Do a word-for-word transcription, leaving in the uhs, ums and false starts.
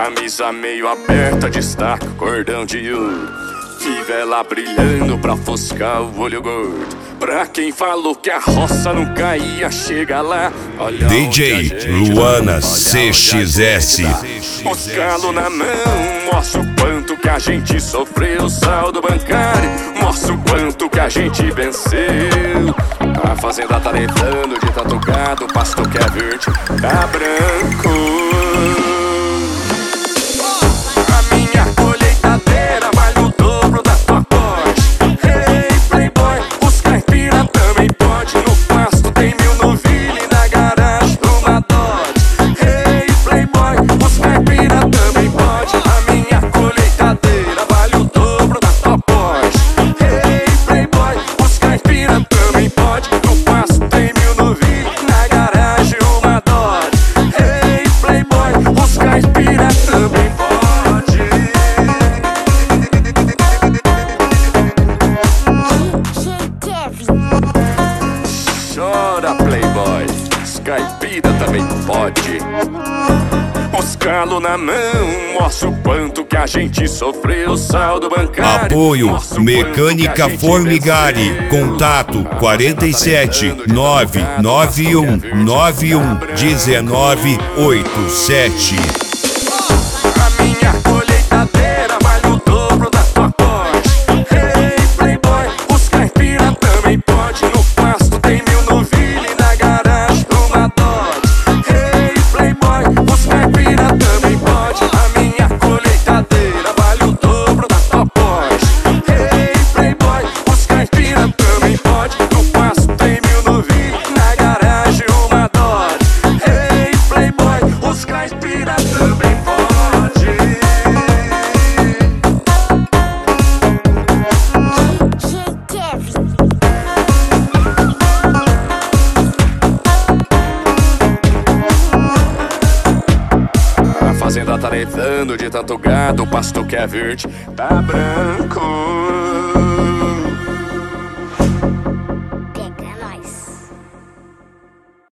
Camisa meio aberta, destaca o cordão de ouro, fivela brilhando pra ofuscar o olho gordo. Pra quem falou que a roça não caía, chega lá, olha D J Luana C X S. Os calos na mão, mostra o quanto que a gente sofreu. Saldo bancário, mostra o quanto que a gente venceu. A fazenda tá levando de tanto gado, o pasto que é verde tá branco. A minha colheitadeira vale o dobro da tua Porsche. Hey playboy, os caipira também pode. No pasto tem mil novilha e na garagem uma Dodge. Hey playboy, os caipira também pode. A minha colheitadeira vale o dobro da tua Porsche. Hey playboy, os caipira também pode. No pasto tem mil novilha e na garagem uma Dodge. Hey playboy, os caipira também pode. Chora playboy, os caipira também pode. Os calos na mão, mostra o quanto que a gente sofreu. Saldo bancário, Apoio mostra o Mecânica quanto que a gente Formigari. venceu. Contato quarenta e sete nove nove um nove um um nove oito sete. A minha colheitadeira vale o dobro da tua Porsche. Hey playboy, os caipira também pode. No pasto tem mil novilha e na garagem uma Dodge. Hey playboy, os caipira também pode. A minha colheitadeira vale o dobro da tua Porsche. Hey playboy, os caipira também pode. No pasto tem mil novilha e na garagem uma Dodge. Hey playboy, os caipira também pode. A fazenda tá levando de tanto gado, o pasto que é verde tá branco.